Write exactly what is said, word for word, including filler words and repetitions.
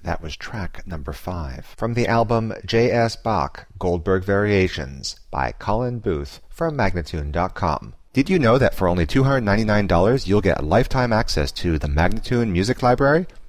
That was track number five. From the album J S. Bach, Goldberg Variations by Colin Booth from Magnatune dot com. Did you know that for only two hundred ninety-nine dollars you'll get lifetime access to the Magnatune Music Library?